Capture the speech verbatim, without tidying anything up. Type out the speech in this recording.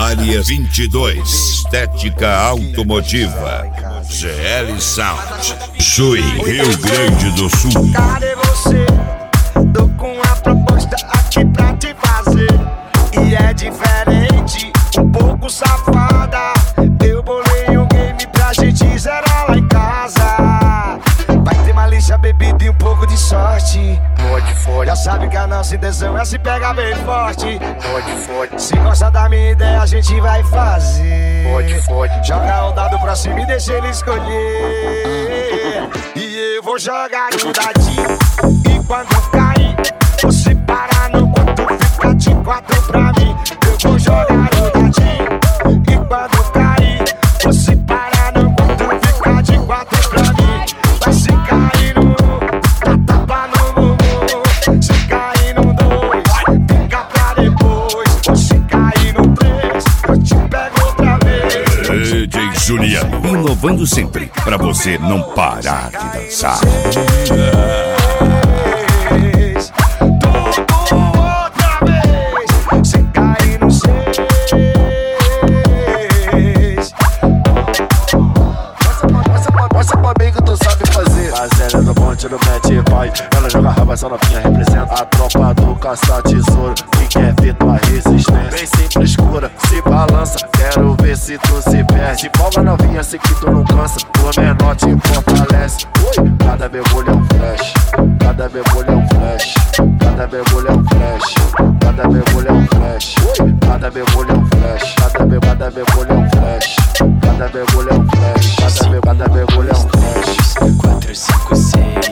Área vinte e dois, estética automotiva, G L Sound, Chuí, Rio Grande do Sul. Cadê você? Tô com uma proposta aqui pra te fazer. E é diferente, um pouco safada. Eu bolei um game pra gente zerar lá em casa. Vai ter malícia, bebida e um pouco de sorte. Pode, pode. Já sabe que a nossa intenção é se pegar bem forte. Pode, pode. Se gosta da minha ideia, a gente vai fazer. Pode, pode. Joga o dado pra cima e deixa ele escolher. E eu vou jogar um dadinho. E quando cair, você para no quanto fica de quatro pra mim. Eu vou jogar um dadinho. E quando cair, você para no quanto fica de quatro pra mim. Vai se cair no dá tapa no bumbum. Se cair no dois, fica pra depois. Se cair no três, eu te pego outra vez. D J Juliano, inovando sempre, pra você não parar de dançar. No monte do mete vai, ela joga raba, essa novinha representa a tropa do caça-tesouro que quer ver tua resistência. Bem simples, escura, se balança, quero ver se tu se perde. Folga novinha, sei que tu não cansa, o menor te fortalece. Ui, cada mergulho é um flash, cada mergulho é um flash, cada mergulho é um flash, cada mergulho é um flash, ui, cada mergulho é um flash, cada mergulho é um flash, cada mergulho é um flash, cada mergulho é um flash. quatro, cinco, seis